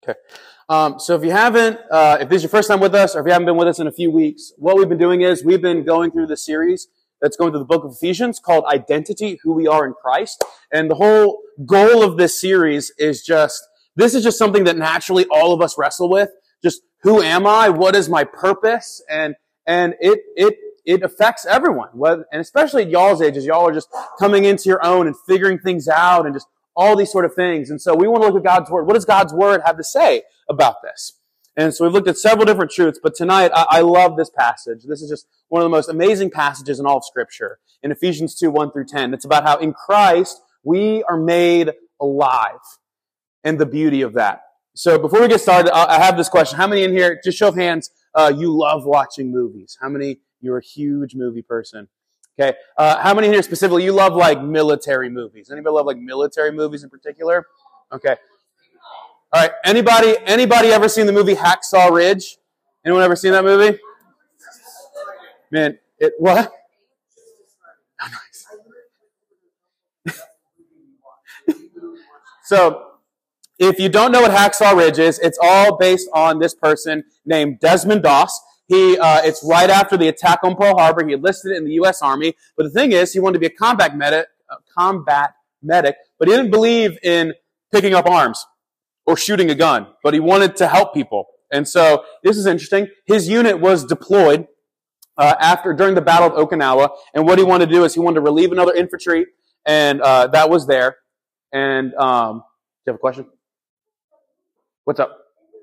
Okay. So if this is your first time with us, or if you haven't been with us in a few weeks, what we've been doing is we've been going through the series that's going through the book of Ephesians called Identity, Who We Are in Christ. And the whole goal of this series is this is just something that naturally all of us wrestle with. Just who am I? What is my purpose? And it affects everyone. And especially at y'all's ages, y'all are just coming into your own and figuring things out and just all these sort of things. And so we want to look at God's Word. What does God's Word have to say about this? And so we've looked at several different truths, but tonight I love this passage. This is just one of the most amazing passages in all of Scripture. In Ephesians 2, 1 through 10. It's about how in Christ we are made alive and the beauty of that. So before we get started, I have this question. How many in here, just show of hands, you love watching movies? How many, you're a huge movie person? Okay. How many here specifically, you love like military movies? Anybody love like military movies in particular? Okay. All right. Anybody ever seen the movie Hacksaw Ridge? Anyone ever seen that movie? Man, what? Oh, nice. So, if you don't know what Hacksaw Ridge is, it's all based on this person named Desmond Doss. It's right after the attack on Pearl Harbor. He enlisted in the U.S. Army. But the thing is, he wanted to be a combat medic, but he didn't believe in picking up arms or shooting a gun. But he wanted to help people. And so, this is interesting. His unit was deployed during the Battle of Okinawa. And what he wanted to do is he wanted to relieve another infantry. And that was there. And do you have a question? What's up?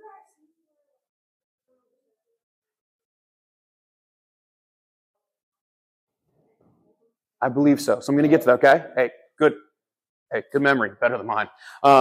I believe so. So I'm going to get to that, okay? Hey, good memory. Better than mine.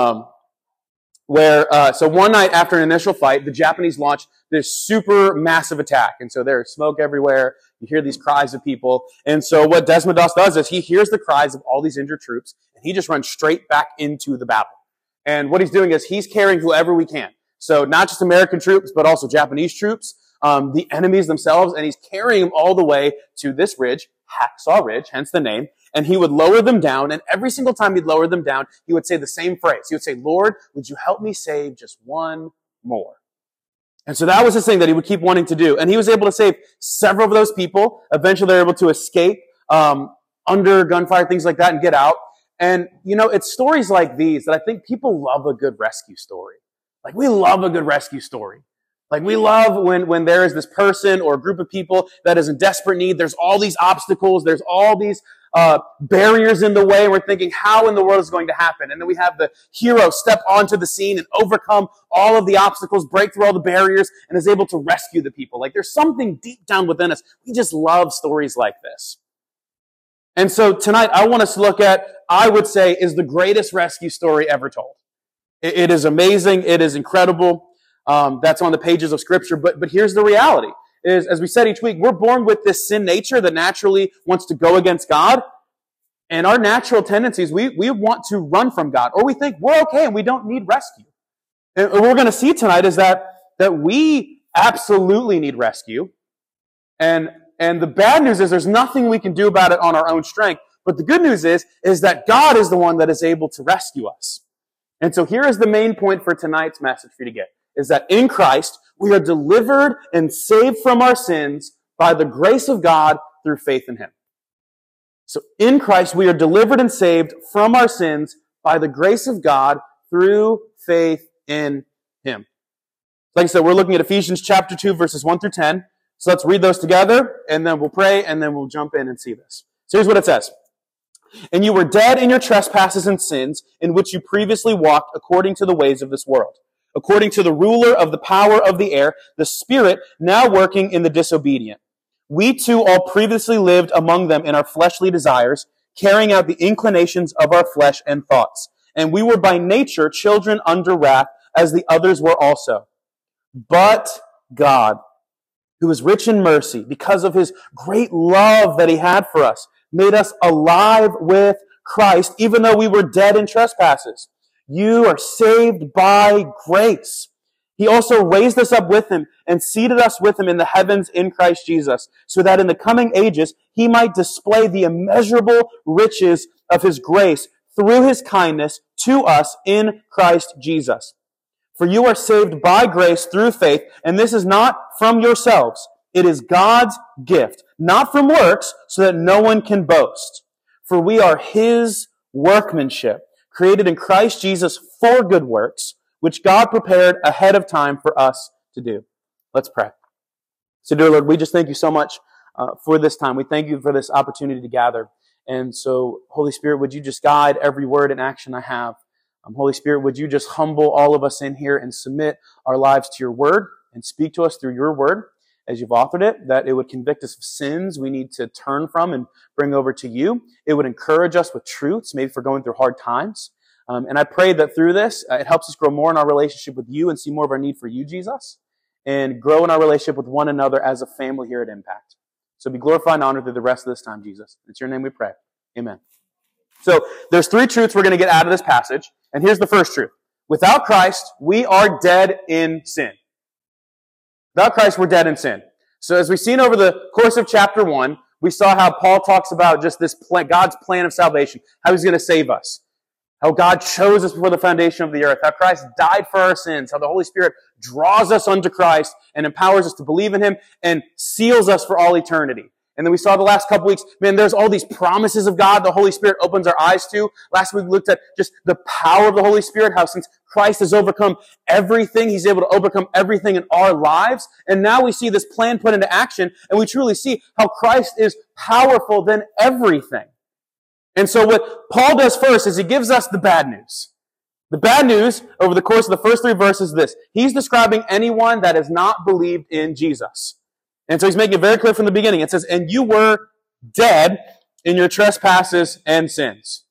So one night after an initial fight, the Japanese launched this super massive attack. And so there's smoke everywhere. You hear these cries of people. And so what Desmond Doss does is he hears the cries of all these injured troops, and he just runs straight back into the battle. And what he's doing is he's carrying whoever we can. So not just American troops, but also Japanese troops, the enemies themselves, and he's carrying them all the way to this ridge, Hacksaw Ridge, hence the name, and he would lower them down, and every single time he'd lower them down, he would say the same phrase. He would say, "Lord, would you help me save just one more?" And so that was his thing that he would keep wanting to do. And he was able to save several of those people. Eventually they were able to escape under gunfire, things like that, and get out. And, it's stories like these that I think people love a good rescue story. Like, we love a good rescue story. Like, we love when there is this person or a group of people that is in desperate need. There's all these obstacles. There's all these barriers in the way. And we're thinking, how in the world is it going to happen? And then we have the hero step onto the scene and overcome all of the obstacles, break through all the barriers, and is able to rescue the people. Like, there's something deep down within us. We just love stories like this. And so tonight, I want us to look at, I would say, is the greatest rescue story ever told. It is amazing. It is incredible. That's on the pages of Scripture. But here's the reality. Is, as we said each week, we're born with this sin nature that naturally wants to go against God. And our natural tendencies, we want to run from God. Or we think we're okay and we don't need rescue. And what we're going to see tonight is that we absolutely need rescue. And the bad news is there's nothing we can do about it on our own strength. But the good news is that God is the one that is able to rescue us. And so here is the main point for tonight's message for you to get, is that in Christ, we are delivered and saved from our sins by the grace of God through faith in Him. So in Christ, we are delivered and saved from our sins by the grace of God through faith in Him. Like I said, we're looking at Ephesians chapter 2, verses 1 through 10. So let's read those together, and then we'll pray, and then we'll jump in and see this. So here's what it says. "And you were dead in your trespasses and sins, in which you previously walked according to the ways of this world, according to the ruler of the power of the air, the spirit now working in the disobedient. We too all previously lived among them in our fleshly desires, carrying out the inclinations of our flesh and thoughts. And we were by nature children under wrath, as the others were also. But God, who is rich in mercy, because of His great love that He had for us, made us alive with Christ, even though we were dead in trespasses. You are saved by grace. He also raised us up with Him and seated us with Him in the heavens in Christ Jesus, so that in the coming ages He might display the immeasurable riches of His grace through His kindness to us in Christ Jesus. For you are saved by grace through faith, and this is not from yourselves. It is God's gift, not from works, so that no one can boast. For we are His workmanship, created in Christ Jesus for good works, which God prepared ahead of time for us to do. Let's pray. So, dear Lord, we just thank you so much for this time. We thank you for this opportunity to gather. And so, Holy Spirit, would you just guide every word and action I have? Holy Spirit, would you just humble all of us in here and submit our lives to your word and speak to us through your word as you've authored it, that it would convict us of sins we need to turn from and bring over to you. It would encourage us with truths, maybe for going through hard times. And I pray that through this, it helps us grow more in our relationship with you and see more of our need for you, Jesus, and grow in our relationship with one another as a family here at Impact. So be glorified and honored through the rest of this time, Jesus. It's your name we pray. Amen. So there's three truths we're going to get out of this passage. And here's the first truth. Without Christ, we are dead in sin. Without Christ, we're dead in sin. So as we've seen over the course of chapter 1, we saw how Paul talks about just this plan, God's plan of salvation, how He's going to save us, how God chose us before the foundation of the earth, how Christ died for our sins, how the Holy Spirit draws us unto Christ and empowers us to believe in Him and seals us for all eternity. And then we saw the last couple weeks, man, there's all these promises of God the Holy Spirit opens our eyes to. Last week we looked at just the power of the Holy Spirit, how since Christ has overcome everything, He's able to overcome everything in our lives. And now we see this plan put into action, and we truly see how Christ is powerful than everything. And so what Paul does first is he gives us the bad news. The bad news over the course of the first three verses is this. He's describing anyone that has not believed in Jesus. And so he's making it very clear from the beginning. It says, and you were dead in your trespasses and sins.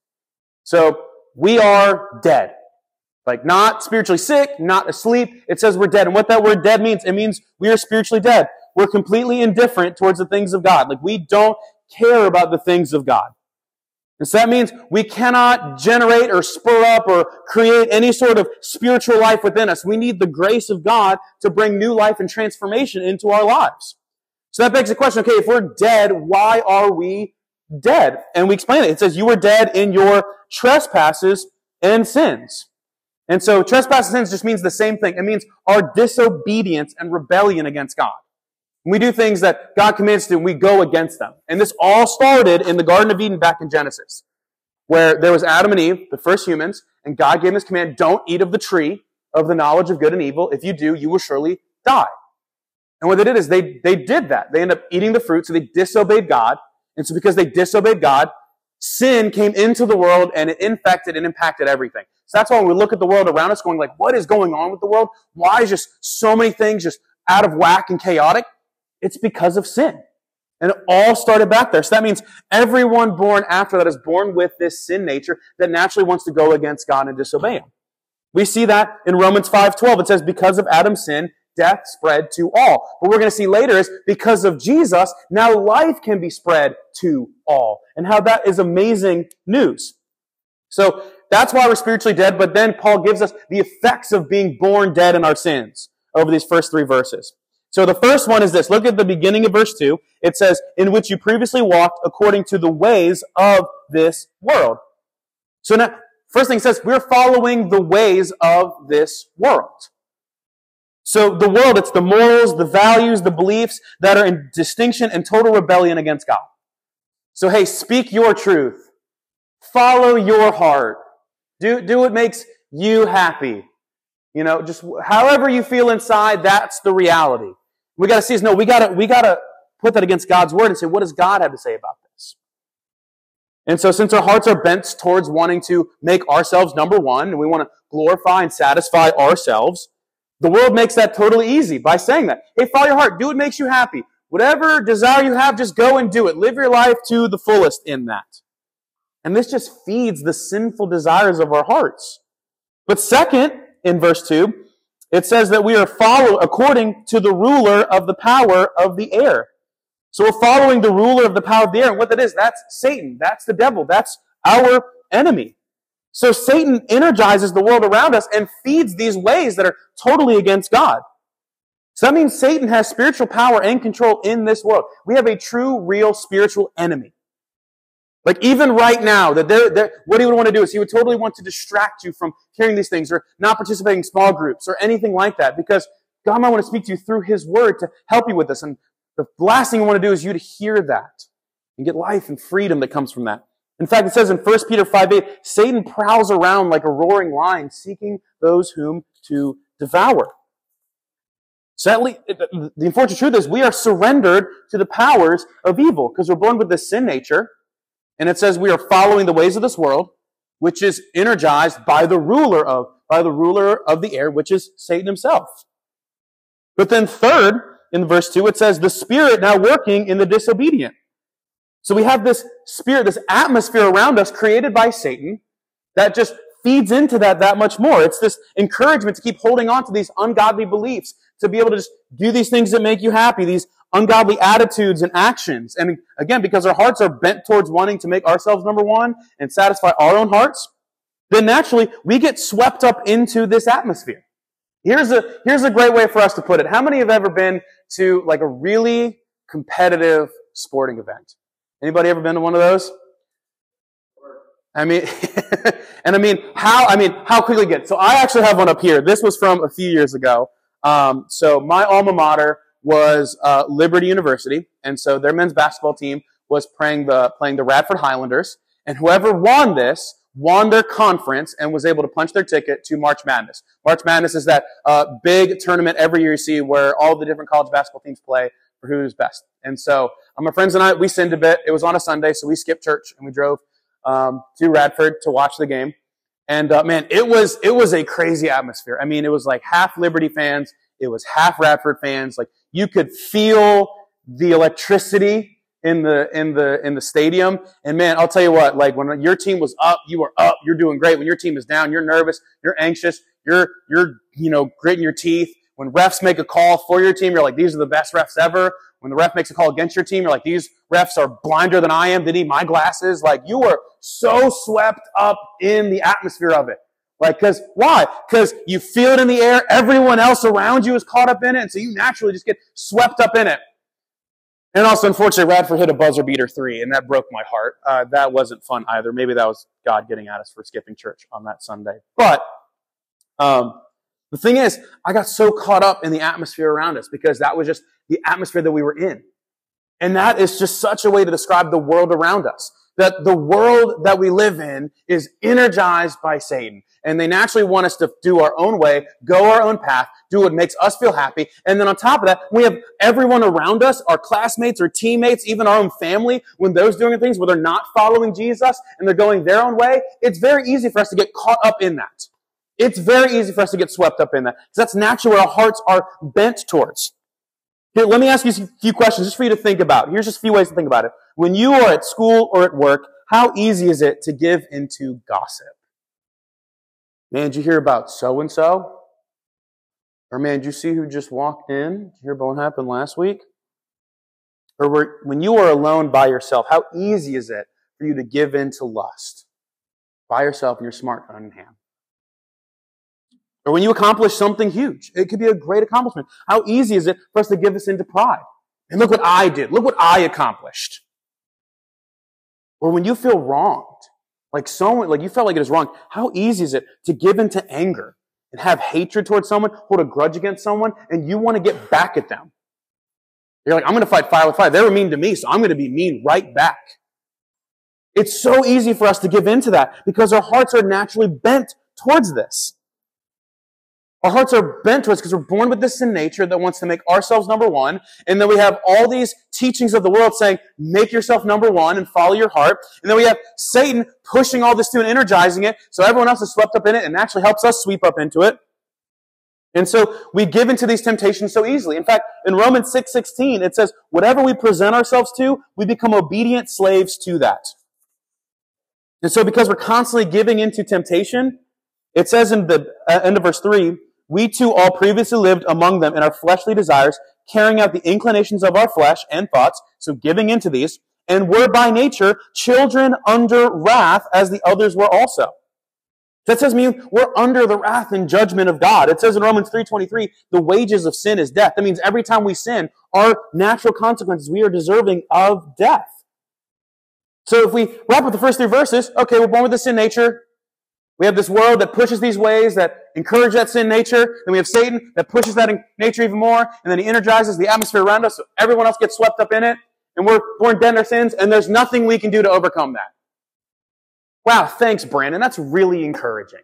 So we are dead. Like not spiritually sick, not asleep. It says we're dead. And what that word dead means, it means we are spiritually dead. We're completely indifferent towards the things of God. Like we don't care about the things of God. And so that means we cannot generate or spur up or create any sort of spiritual life within us. We need the grace of God to bring new life and transformation into our lives. So that begs the question, okay, if we're dead, why are we dead? And we explain it. It says, you were dead in your trespasses and sins. And so trespasses and sins just means the same thing. It means our disobedience and rebellion against God. We do things that God commands to, and we go against them. And this all started in the Garden of Eden back in Genesis, where there was Adam and Eve, the first humans, and God gave them this command, don't eat of the tree of the knowledge of good and evil. If you do, you will surely die. And what they did is they did that. They ended up eating the fruit, so they disobeyed God. And so because they disobeyed God, sin came into the world and it infected and impacted everything. So that's why when we look at the world around us going like, what is going on with the world? Why is just so many things just out of whack and chaotic? It's because of sin. And it all started back there. So that means everyone born after that is born with this sin nature that naturally wants to go against God and disobey Him. We see that in Romans 5:12. It says, because of Adam's sin, death spread to all. What we're going to see later is because of Jesus, now life can be spread to all. And how that is amazing news. So that's why we're spiritually dead, but then Paul gives us the effects of being born dead in our sins over these first three verses. So the first one is this. Look at the beginning of verse 2. It says, in which you previously walked according to the ways of this world. So now, first thing it says, we're following the ways of this world. So the world, it's the morals, the values, the beliefs that are in distinction and total rebellion against God. So hey, speak your truth. Follow your heart. Do what makes you happy. You know, just however you feel inside, that's the reality. We got to see is, no, we got to put that against God's word and say, what does God have to say about this? And so since our hearts are bent towards wanting to make ourselves number one, and we want to glorify and satisfy ourselves, the world makes that totally easy by saying that. Hey, follow your heart. Do what makes you happy. Whatever desire you have, just go and do it. Live your life to the fullest in that. And this just feeds the sinful desires of our hearts. But second, in verse 2, it says that we are followed according to the ruler of the power of the air. So we're following the ruler of the power of the air. And what that is, that's Satan. That's the devil. That's our enemy. So Satan energizes the world around us and feeds these ways that are totally against God. So that means Satan has spiritual power and control in this world. We have a true, real spiritual enemy. Like even right now, what he would want to do is he would totally want to distract you from hearing these things or not participating in small groups or anything like that, because God might want to speak to you through his word to help you with this. And the last thing you want to do is you to hear that and get life and freedom that comes from that. In fact, it says in 1 Peter 5:8, Satan prowls around like a roaring lion, seeking those whom to devour. Sadly, the unfortunate truth is we are surrendered to the powers of evil because we're born with this sin nature. And it says we are following the ways of this world, which is energized by the ruler of the air, which is Satan himself. But then third, in verse 2, it says the Spirit now working in the disobedient. So we have this spirit, this atmosphere around us created by Satan that just feeds into that much more. It's this encouragement to keep holding on to these ungodly beliefs, to be able to just do these things that make you happy, these ungodly attitudes and actions. And again, because our hearts are bent towards wanting to make ourselves number one and satisfy our own hearts, then naturally we get swept up into this atmosphere. Here's a great way for us to put it. How many have ever been to like a really competitive sporting event? Anybody ever been to one of those? I mean, how quickly get? So I actually have one up here. This was from a few years ago. So my alma mater was Liberty University, and so their men's basketball team was playing the Radford Highlanders, and whoever won this won their conference and was able to punch their ticket to March Madness. March Madness is that big tournament every year you see where all the different college basketball teams play for who's best. And so my friends and I, we sinned a bit. It was on a Sunday, so we skipped church and we drove to Radford to watch the game. And man, it was a crazy atmosphere. I mean, it was like half Liberty fans, it was half Radford fans. Like you could feel the electricity in the stadium. And man, I'll tell you what, like when your team was up, you were up, you're doing great. When your team is down, you're nervous, you're anxious, you're gritting your teeth. When refs make a call for your team, you're like, these are the best refs ever. When the ref makes a call against your team, you're like, these refs are blinder than I am. They need my glasses. Like you were so swept up in the atmosphere of it. Like, why? Because you feel it in the air. Everyone else around you is caught up in it. And so you naturally just get swept up in it. And also, unfortunately, Radford hit a buzzer beater 3, and that broke my heart. That wasn't fun either. Maybe that was God getting at us for skipping church on that Sunday. But the thing is, I got so caught up in the atmosphere around us because that was just the atmosphere that we were in. And that is just such a way to describe the world around us. That the world that we live in is energized by Satan. And they naturally want us to do our own way, go our own path, do what makes us feel happy. And then on top of that, we have everyone around us, our classmates or teammates, even our own family, when those doing things where they're not following Jesus and they're going their own way, it's very easy for us to get caught up in that. It's very easy for us to get swept up in that. Because that's naturally where our hearts are bent towards. Here, let me ask you a few questions just for you to think about. Here's just a few ways to think about it. When you are at school or at work, how easy is it to give into gossip? Man, did you hear about so-and-so? Or man, did you see who just walked in? Did you hear about what happened last week? Or when you are alone by yourself, how easy is it for you to give in to lust? By yourself and your smartphone in hand. Or when you accomplish something huge, it could be a great accomplishment. How easy is it for us to give us into pride? And look what I did. Look what I accomplished. Or when you feel wronged, like you felt like it was wrong, how easy is it to give into anger and have hatred towards someone, hold a grudge against someone, and you want to get back at them? You're like, I'm going to fight fire with fire. They were mean to me, so I'm going to be mean right back. It's so easy for us to give into that because our hearts are naturally bent towards this. Our hearts are bent towards because we're born with this sin nature that wants to make ourselves number one. And then we have all these teachings of the world saying, make yourself number one and follow your heart. And then we have Satan pushing all this to and energizing it so everyone else is swept up in it and actually helps us sweep up into it. And so we give into these temptations so easily. In fact, in Romans 6:16, it says, whatever we present ourselves to, we become obedient slaves to that. And so because we're constantly giving into temptation, it says in the end of verse 3, we too all previously lived among them in our fleshly desires, carrying out the inclinations of our flesh and thoughts, so giving into these, and were by nature children under wrath as the others were also. That says we're under the wrath and judgment of God. It says in Romans 3:23, the wages of sin is death. That means every time we sin, our natural consequences, we are deserving of death. So if we wrap up the first 3 verses, okay, we're born with this sin nature. We have this world that pushes these ways, that encourage that sin nature. Then we have Satan that pushes that nature even more. And then he energizes the atmosphere around us so everyone else gets swept up in it. And we're born dead in our sins, and there's nothing we can do to overcome that. Wow, thanks, Brandon. That's really encouraging.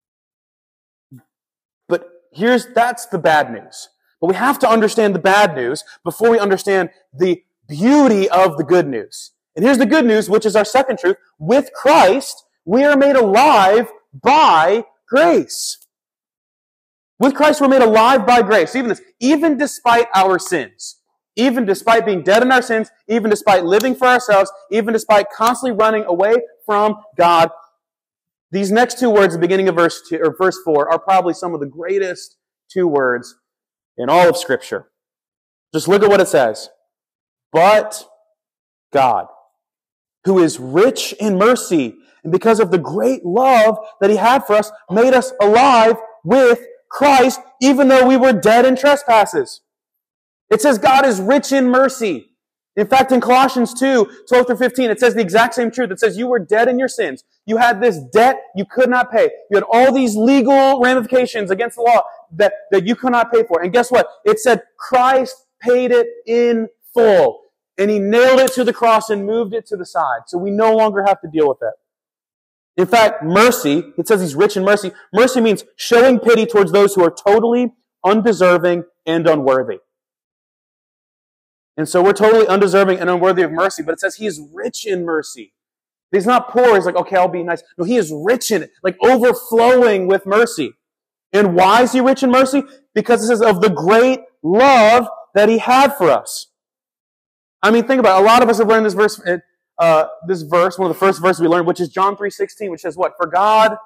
But that's the bad news. But we have to understand the bad news before we understand the beauty of the good news. And here's the good news, which is our second truth. With Christ, we are made alive by grace. With Christ, we're made alive by grace. Even despite our sins, even despite being dead in our sins, even despite living for ourselves, even despite constantly running away from God, these next 2 words at the beginning of verse 4 are probably some of the greatest 2 words in all of Scripture. Just look at what it says. But God, who is rich in mercy, and because of the great love that He had for us, made us alive with Christ, even though we were dead in trespasses. It says God is rich in mercy. In fact, in Colossians 2:12-15, it says the exact same truth. It says you were dead in your sins. You had this debt you could not pay. You had all these legal ramifications against the law that you could not pay for. And guess what? It said Christ paid it in full. And He nailed it to the cross and moved it to the side. So we no longer have to deal with it. In fact, mercy, it says He's rich in mercy. Mercy means showing pity towards those who are totally undeserving and unworthy. And so we're totally undeserving and unworthy of mercy, but it says He is rich in mercy. He's not poor. He's like, okay, I'll be nice. No, He is rich in it, like overflowing with mercy. And why is He rich in mercy? Because it says of the great love that He had for us. I mean, think about it. A lot of us have learned this verse, one of the first verses we learned, which is John 3:16, which says what? For God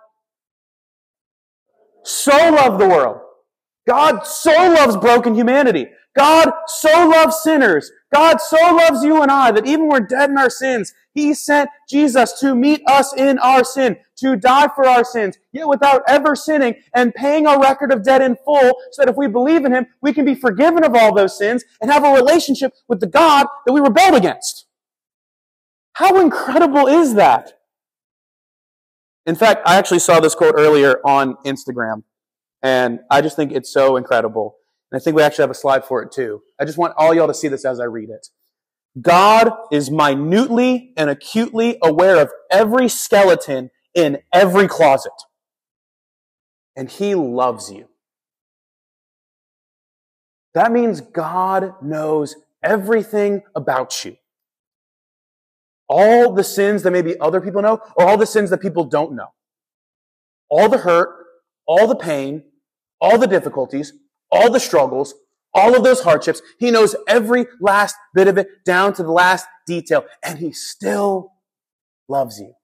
so loved the world. God so loves broken humanity. God so loves sinners. God so loves you and I that even when we're dead in our sins, He sent Jesus to meet us in our sin, to die for our sins, yet without ever sinning and paying our record of debt in full, so that if we believe in Him, we can be forgiven of all those sins and have a relationship with the God that we rebelled against. How incredible is that? In fact, I actually saw this quote earlier on Instagram, and I just think it's so incredible. And I think we actually have a slide for it too. I just want all y'all to see this as I read it. God is minutely and acutely aware of every skeleton in every closet. And He loves you. That means God knows everything about you. All the sins that maybe other people know, or all the sins that people don't know. All the hurt, all the pain, all the difficulties, all the struggles, all of those hardships. He knows every last bit of it down to the last detail. And He still loves you.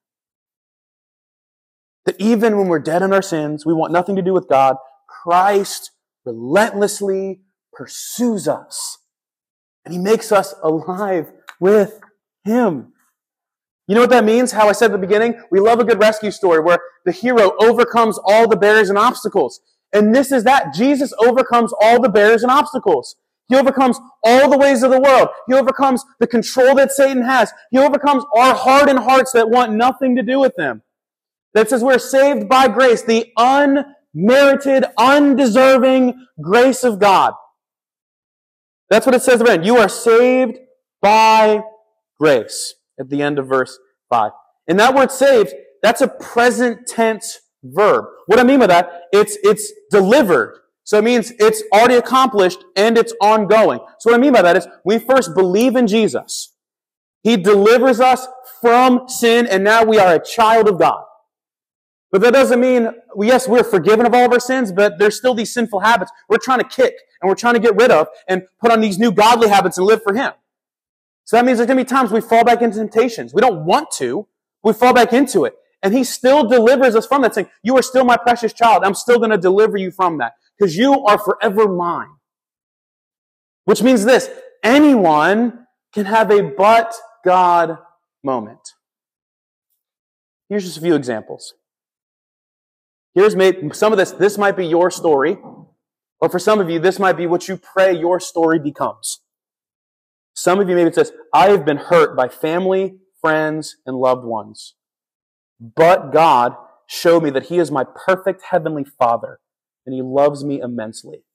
That even when we're dead in our sins, we want nothing to do with God, Christ relentlessly pursues us. And He makes us alive with Him. You know what that means? How I said at the beginning, we love a good rescue story where the hero overcomes all the barriers and obstacles. And this is that. Jesus overcomes all the barriers and obstacles. He overcomes all the ways of the world. He overcomes the control that Satan has. He overcomes our hardened hearts that want nothing to do with Him. That says we're saved by grace, the unmerited, undeserving grace of God. That's what it says there. You are saved by grace at the end of verse 5. And that word saved, that's a present tense verb. What I mean by that, it's delivered. So it means it's already accomplished and it's ongoing. So what I mean by that is we first believe in Jesus. He delivers us from sin and now we are a child of God. But that doesn't mean, yes, we're forgiven of all of our sins, but there's still these sinful habits we're trying to kick and we're trying to get rid of and put on these new godly habits and live for Him. So that means there's going to be times we fall back into temptations. We don't want to. We fall back into it. And He still delivers us from that, saying, you are still my precious child. I'm still going to deliver you from that because you are forever mine. Which means this, anyone can have a but God moment. Here's just a few examples. Here's some of this might be your story, or for some of you, this might be what you pray your story becomes. Some of you maybe it says, I have been hurt by family, friends, and loved ones. But God showed me that He is my perfect heavenly Father, and He loves me immensely.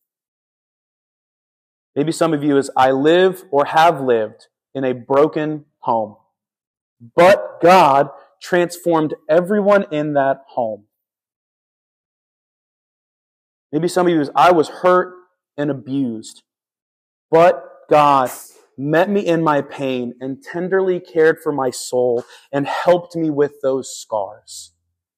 Maybe some of you is, I live or have lived in a broken home. But God transformed everyone in that home. Maybe some of you is, I was hurt and abused. But God met me in my pain and tenderly cared for my soul and helped me with those scars.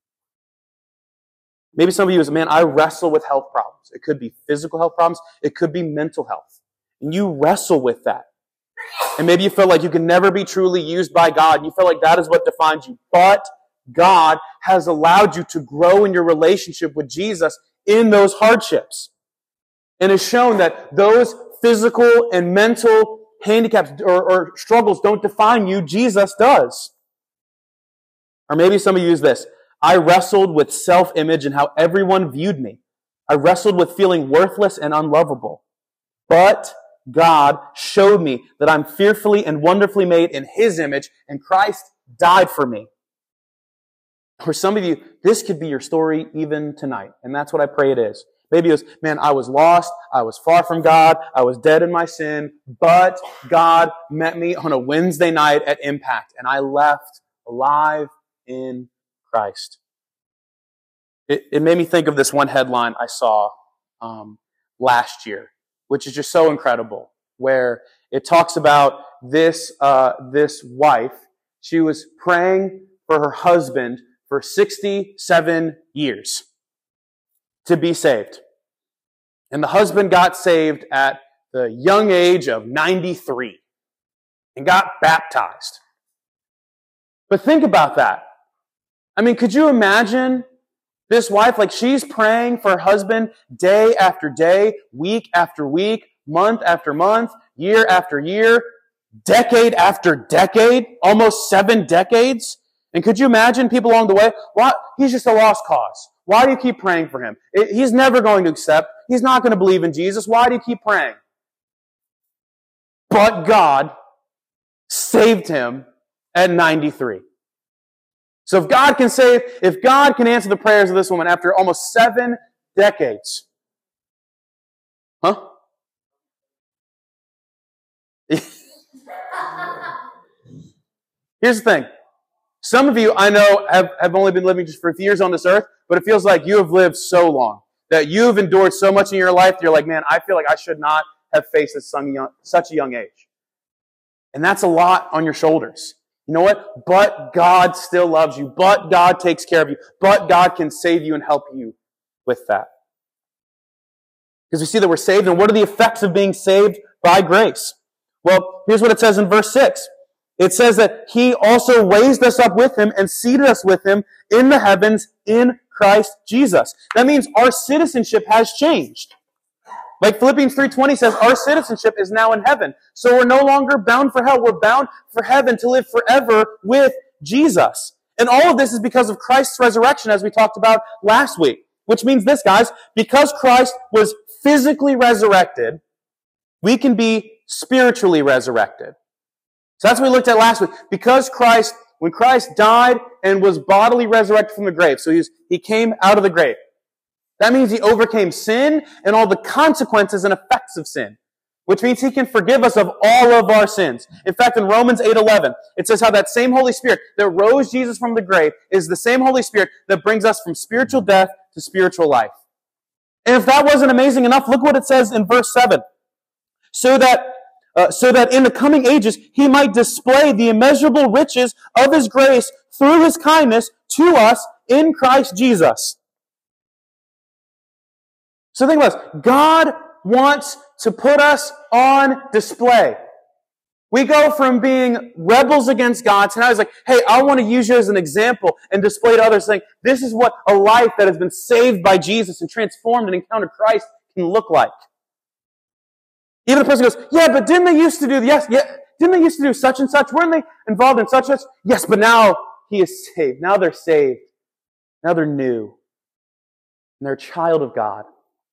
Maybe some of you is, man, I wrestle with health problems. It could be physical health problems. It could be mental health. And you wrestle with that. And maybe you feel like you can never be truly used by God. And you feel like that is what defines you. But God has allowed you to grow in your relationship with Jesus in those hardships. And has shown that those physical and mental handicaps or struggles don't define you. Jesus does. Or maybe some of you use this. I wrestled with self-image and how everyone viewed me. I wrestled with feeling worthless and unlovable. But God showed me that I'm fearfully and wonderfully made in His image, and Christ died for me. For some of you, this could be your story even tonight, and that's what I pray it is. Maybe it was, man, I was lost, I was far from God, I was dead in my sin, but God met me on a Wednesday night at Impact, and I left alive in Christ. It made me think of this one headline I saw last year, which is just so incredible, where it talks about this wife. She was praying for her husband for 67 years to be saved. And the husband got saved at the young age of 93 and got baptized. But think about that. I mean, could you imagine this wife, like she's praying for her husband day after day, week after week, month after month, year after year, decade after decade, almost 7 decades. And could you imagine people along the way? What? He's just a lost cause. Why do you keep praying for him? He's never going to accept. He's not going to believe in Jesus. Why do you keep praying? But God saved him at 93. So if God can answer the prayers of this woman after almost 7 decades, huh? Here's the thing. Some of you, I know, have only been living just for a few years on this earth, but it feels like you have lived so long, that you've endured so much in your life, you're like, man, I feel like I should not have faced such a young age. And that's a lot on your shoulders. You know what? But God still loves you. But God takes care of you. But God can save you and help you with that. Because we see that we're saved, and what are the effects of being saved by grace? Well, here's what it says in verse 6. It says that He also raised us up with Him and seated us with Him in the heavens in Christ Jesus. That means our citizenship has changed. Like Philippians 3:20 says, our citizenship is now in heaven. So we're no longer bound for hell. We're bound for heaven to live forever with Jesus. And all of this is because of Christ's resurrection, as we talked about last week. Which means this, guys, because Christ was physically resurrected, we can be spiritually resurrected. So that's what we looked at last week. Because when Christ died and was bodily resurrected from the grave, so he came out of the grave. That means He overcame sin and all the consequences and effects of sin, which means He can forgive us of all of our sins. In fact, in Romans 8:11, it says how that same Holy Spirit that rose Jesus from the grave is the same Holy Spirit that brings us from spiritual death to spiritual life. And if that wasn't amazing enough, look what it says in verse 7. So that in the coming ages He might display the immeasurable riches of His grace through His kindness to us in Christ Jesus. So think about this. God wants to put us on display. We go from being rebels against God to now He's like, hey, I want to use you as an example and display to others, saying, this is what a life that has been saved by Jesus and transformed and encountered Christ can look like. Even the person goes, yeah, but didn't they used to do didn't they used to do such and such? Weren't they involved in such and such? Yes, but now he is saved. Now they're saved. Now they're new. And they're a child of God.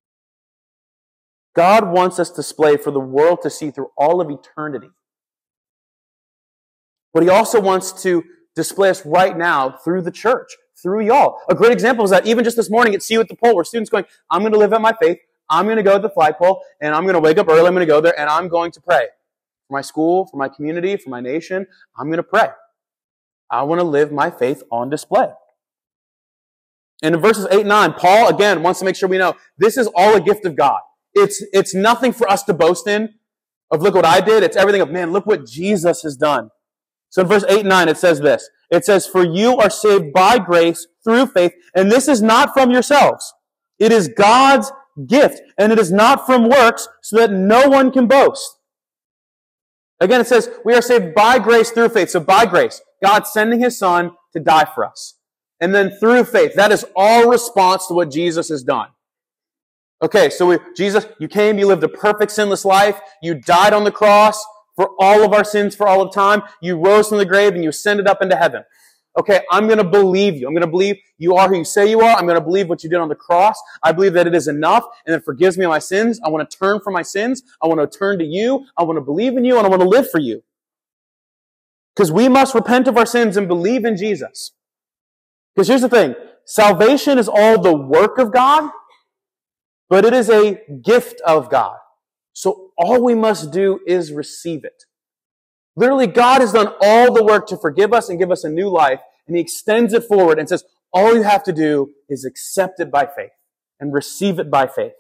God wants us to display for the world to see through all of eternity But he also wants to display us right now through the church, through y'all. A great example is that even just this morning at See You at the Pole, where students going, I'm going to live out my faith, I'm going to go to the flagpole, and I'm going to wake up early, I'm going to go there, and I'm going to pray. For my school, for my community, for my nation, I'm going to pray. I want to live my faith on display. And in verses 8 and 9, Paul, again, wants to make sure we know this is all a gift of God. It's nothing for us to boast in, of look what I did. It's everything of, man, look what Jesus has done. So in verse 8 and 9, it says this. It says, for you are saved by grace through faith, and this is not from yourselves. It is God's gift, and it is not from works, so that no one can boast. Again, it says, we are saved by grace through faith. So by grace, God sending His Son to die for us. And then through faith, that is all response to what Jesus has done. Okay, so Jesus, you came, you lived a perfect sinless life, you died on the cross for all of our sins for all of time, you rose from the grave and you ascended up into heaven. Okay, I'm going to believe you. I'm going to believe you are who you say you are. I'm going to believe what you did on the cross. I believe that it is enough and it forgives me of my sins. I want to turn from my sins. I want to turn to you. I want to believe in you and I want to live for you. Because we must repent of our sins and believe in Jesus. Because here's the thing. Salvation is all the work of God, but it is a gift of God. So all we must do is receive it. Literally, God has done all the work to forgive us and give us a new life, and He extends it forward and says, all you have to do is accept it by faith and receive it by faith.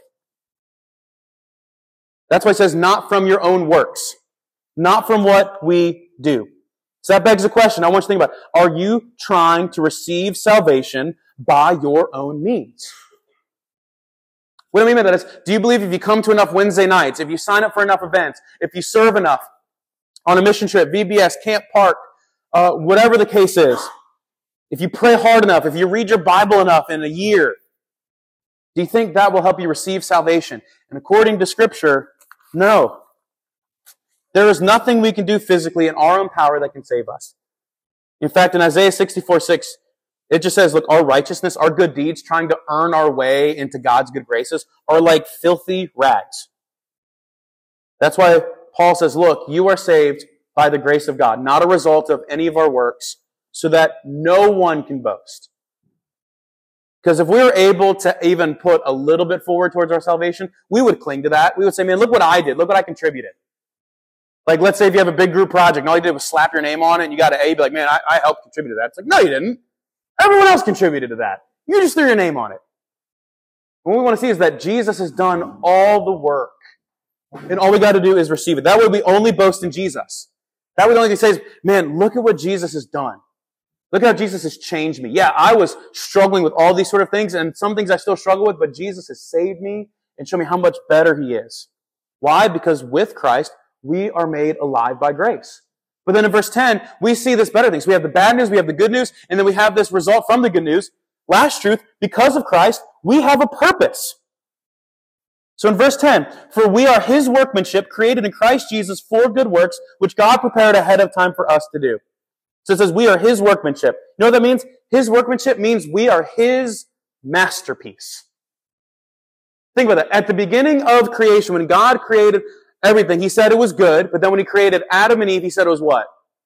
That's why it says, not from your own works, not from what we do. So that begs the question I want you to think about, are you trying to receive salvation by your own means? What do I mean by that is, do you believe if you come to enough Wednesday nights, if you sign up for enough events, if you serve enough on a mission trip, VBS, Camp Park, whatever the case is, if you pray hard enough, if you read your Bible enough in a year, do you think that will help you receive salvation? And according to Scripture, no. There is nothing we can do physically in our own power that can save us. In fact, in Isaiah 64:6, it just says, look, our righteousness, our good deeds, trying to earn our way into God's good graces, are like filthy rags. That's why Paul says, look, you are saved by the grace of God, not a result of any of our works, so that no one can boast. Because if we were able to even put a little bit forward towards our salvation, we would cling to that. We would say, man, look what I did. Look what I contributed. Like, let's say if you have a big group project, and all you did was slap your name on it, and you got an A, be like, man, I helped contribute to that. It's like, no, you didn't. Everyone else contributed to that. You just threw your name on it. And what we want to see is that Jesus has done all the work. And all we got to do is receive it. That way we only boast in Jesus. That way the only thing says, man, look at what Jesus has done. Look at how Jesus has changed me. Yeah, I was struggling with all these sort of things, and some things I still struggle with, but Jesus has saved me and shown me how much better He is. Why? Because with Christ, we are made alive by grace. But then in verse 10, we see this better things. We have the bad news, we have the good news, and then we have this result from the good news. Last truth, because of Christ, we have a purpose. So in verse 10, for we are His workmanship, created in Christ Jesus for good works, which God prepared ahead of time for us to do. So it says we are His workmanship. You know what that means? His workmanship means we are His masterpiece. Think about that. At the beginning of creation, when God created everything, He said it was good, but then when He created Adam and Eve, He said it was what?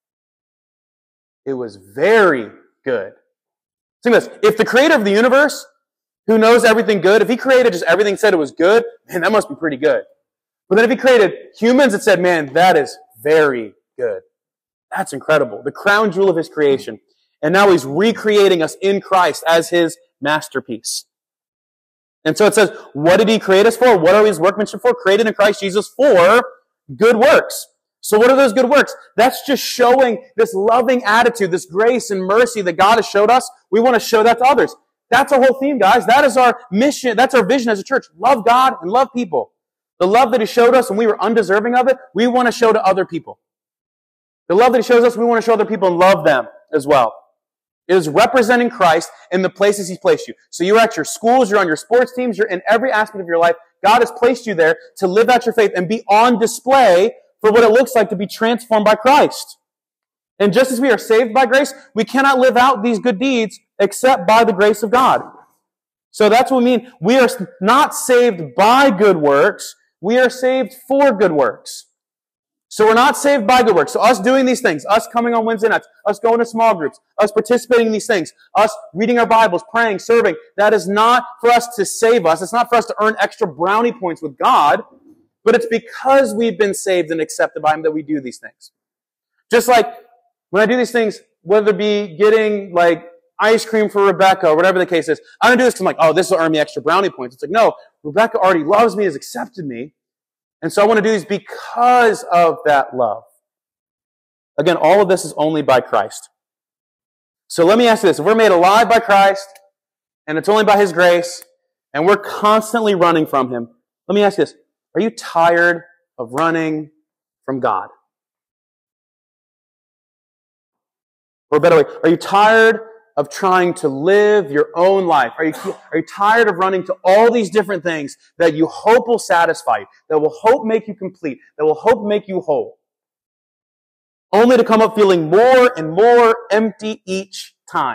It was very good. Think of this. If the creator of the universe, who knows everything good, if He created just everything, said it was good, man, that must be pretty good. But then if He created humans, it said, man, that is very good. That's incredible. The crown jewel of His creation. And now He's recreating us in Christ as His masterpiece. And so it says, what did He create us for? What are His workmanship for? Created in Christ Jesus for good works. So what are those good works? That's just showing this loving attitude, this grace and mercy that God has showed us. We want to show that to others. That's our whole theme, guys. That is our mission. That's our vision as a church. Love God and love people. The love that He showed us when we were undeserving of it, we want to show to other people. The love that He shows us, we want to show other people and love them as well. It is representing Christ in the places He's placed you. So you're at your schools, you're on your sports teams, you're in every aspect of your life. God has placed you there to live out your faith and be on display for what it looks like to be transformed by Christ. And just as we are saved by grace, we cannot live out these good deeds except by the grace of God. So that's what we mean. We are not saved by good works. We are saved for good works. So we're not saved by good works. So us doing these things, us coming on Wednesday nights, us going to small groups, us participating in these things, us reading our Bibles, praying, serving, that is not for us to save us. It's not for us to earn extra brownie points with God, but it's because we've been saved and accepted by Him that we do these things. Just like when I do these things, whether it be getting like ice cream for Rebecca or whatever the case is, I don't do this because I'm like, oh, this will earn me extra brownie points. It's like, no, Rebecca already loves me, has accepted me. And so I want to do these because of that love. Again, all of this is only by Christ. So let me ask you this. If we're made alive by Christ, and it's only by His grace, and we're constantly running from Him, let me ask you this. Are you tired of running from God? Or a better way, are you tired of trying to live your own life? Are you tired of running to all these different things that you hope will satisfy you, that will hope make you complete, that will hope make you whole, only to come up feeling more and more empty each time?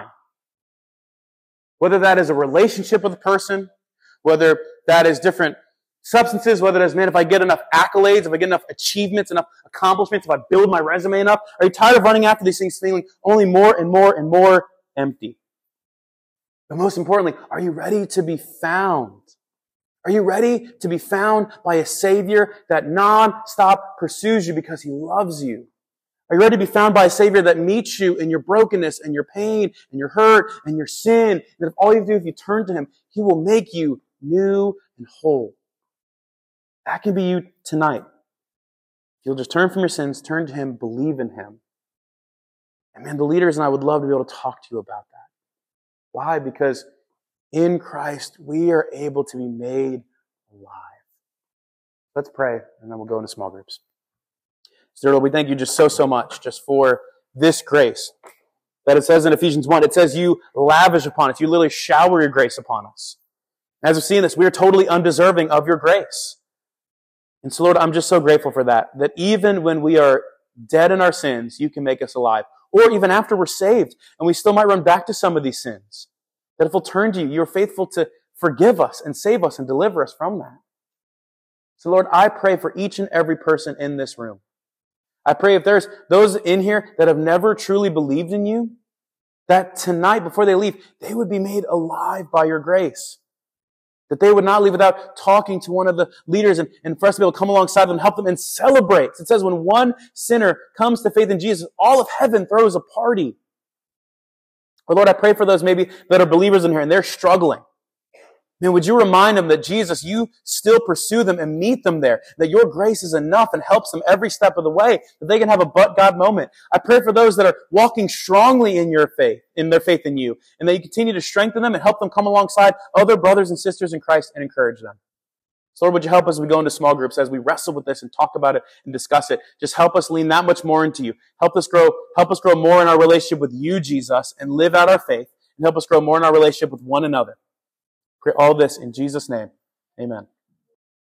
Whether that is a relationship with a person, whether that is different substances, whether it's, man, if I get enough accolades, if I get enough achievements, enough accomplishments, if I build my resume enough, are you tired of running after these things feeling only more and more and more empty? But most importantly, are you ready to be found? Are you ready to be found by a Savior that non-stop pursues you because He loves you? Are you ready to be found by a Savior that meets you in your brokenness and your pain and your hurt and your sin? And if all you do, if you turn to Him, He will make you new and whole. That can be you tonight. If you'll just turn from your sins, turn to Him, believe in Him. And man, the leaders and I would love to be able to talk to you about that. Why? Because in Christ, we are able to be made alive. Let's pray, and then we'll go into small groups. So Lord, we thank you just so much just for this grace. That it says in Ephesians 1, it says you lavish upon us. You literally shower your grace upon us. As we see in this, we are totally undeserving of your grace. And so, Lord, I'm just so grateful for that even when we are dead in our sins, you can make us alive. Or even after we're saved, and we still might run back to some of these sins, that if we'll turn to you, you're faithful to forgive us and save us and deliver us from that. So, Lord, I pray for each and every person in this room. I pray if there's those in here that have never truly believed in you, that tonight, before they leave, they would be made alive by your grace. That they would not leave without talking to one of the leaders and for us to be able to come alongside them and help them and celebrate. It says when one sinner comes to faith in Jesus, all of heaven throws a party. Or Lord, I pray for those maybe that are believers in here and they're struggling. Man, would you remind them that Jesus, you still pursue them and meet them there, that your grace is enough and helps them every step of the way, that they can have a but God moment. I pray for those that are walking strongly in your faith, in their faith in you, and that you continue to strengthen them and help them come alongside other brothers and sisters in Christ and encourage them. So Lord, would you help us as we go into small groups, as we wrestle with this and talk about it and discuss it. Just help us lean that much more into you. Help us grow more in our relationship with you, Jesus, and live out our faith, and help us grow more in our relationship with one another. Pray all this in Jesus' name. Amen.